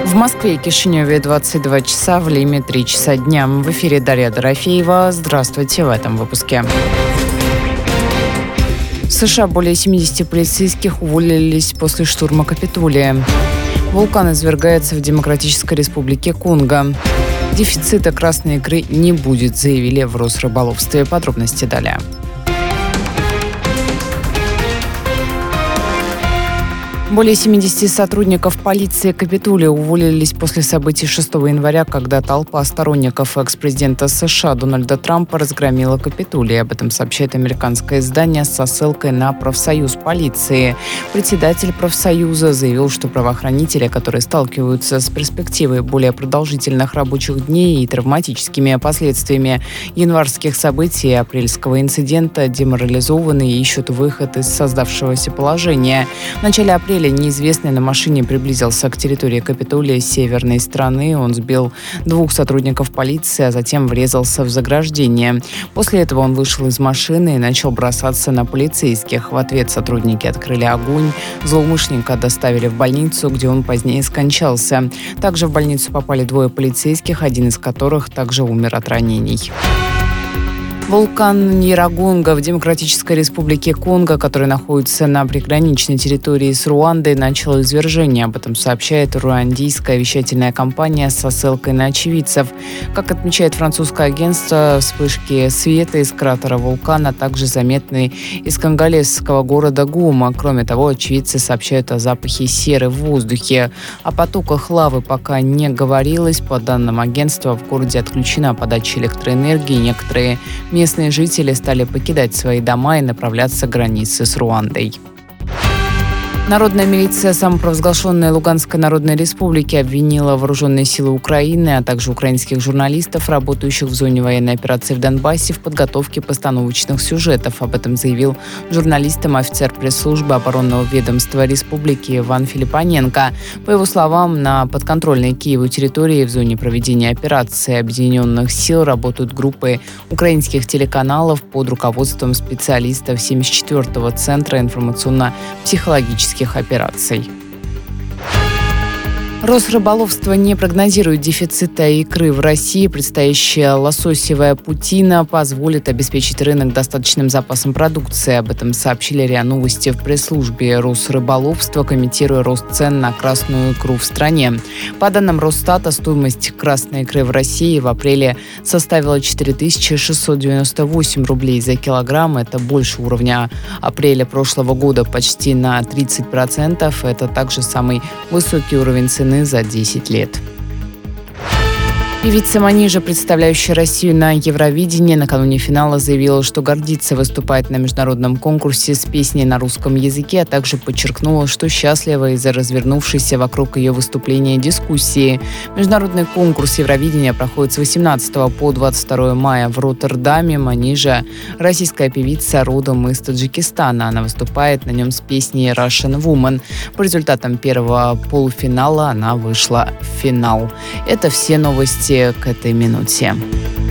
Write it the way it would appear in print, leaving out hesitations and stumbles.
В Москве и Кишиневе 22 часа, в Лиме 3 часа дня. В эфире Дарья Дорофеева. Здравствуйте в этом выпуске. В США более 70 полицейских уволились после штурма Капитолия. Вулкан извергается в Демократической Республике Конго. Дефицита красной икры не будет, заявили в Росрыболовстве. Подробности далее. Более 70 сотрудников полиции Капитолия уволились после событий 6 января, когда толпа сторонников экс-президента США Дональда Трампа разгромила Капитолий. Об этом сообщает американское издание со ссылкой на профсоюз полиции. Председатель профсоюза заявил, что правоохранители, которые сталкиваются с перспективой более продолжительных рабочих дней и травматическими последствиями январских событий и апрельского инцидента, деморализованы и ищут выход из создавшегося положения. В начале апреля неизвестный на машине приблизился к территории Капитолия с северной стороны. Он сбил 2 сотрудников полиции, а затем врезался в заграждение. После этого он вышел из машины и начал бросаться на полицейских. В ответ сотрудники открыли огонь. Злоумышленника доставили в больницу, где он позднее скончался. Также в больницу попали 2 полицейских, один из которых также умер от ранений. Вулкан Нирагонга в Демократической Республике Конго, который находится на приграничной территории с Руандой, начал извержение. Об этом сообщает руандийская вещательная компания со ссылкой на очевидцев. Как отмечает французское агентство, вспышки света из кратера вулкана также заметны из конголезского города Гома. Кроме того, очевидцы сообщают о запахе серы в воздухе. О потоках лавы пока не говорилось. По данным агентства, в городе отключена подача электроэнергии. Некоторые местные жители стали покидать свои дома и направляться к границе с Руандой. Народная милиция самопровозглашенной Луганской Народной Республики обвинила вооруженные силы Украины, а также украинских журналистов, работающих в зоне военной операции в Донбассе, в подготовке постановочных сюжетов. Об этом заявил журналистам офицер пресс-службы оборонного ведомства республики Иван Филиппоненко. По его словам, на подконтрольной Киеву территории в зоне проведения операции объединенных сил работают группы украинских телеканалов под руководством специалистов 74-го Центра информационно-психологических операций. Росрыболовство не прогнозирует дефицита икры в России. Предстоящая лососевая путина позволит обеспечить рынок достаточным запасом продукции. Об этом сообщили РИА Новости в пресс-службе Росрыболовства, комментируя рост цен на красную икру в стране. По данным Росстата, стоимость красной икры в России в апреле составила 4698 рублей за килограмм. Это больше уровня апреля прошлого года почти на 30%. Это также самый высокий уровень цены за 10 лет. Певица Манижа, представляющая Россию на Евровидении, накануне финала заявила, что гордится выступать на международном конкурсе с песней на русском языке, а также подчеркнула, что счастлива из-за развернувшейся вокруг ее выступления дискуссии. Международный конкурс Евровидения проходит с 18 по 22 мая в Роттердаме. Манижа – российская певица, родом из Таджикистана. Она выступает на нем с песней «Russian Woman». По результатам первого полуфинала она вышла в финал. Это все новости к этой минуте.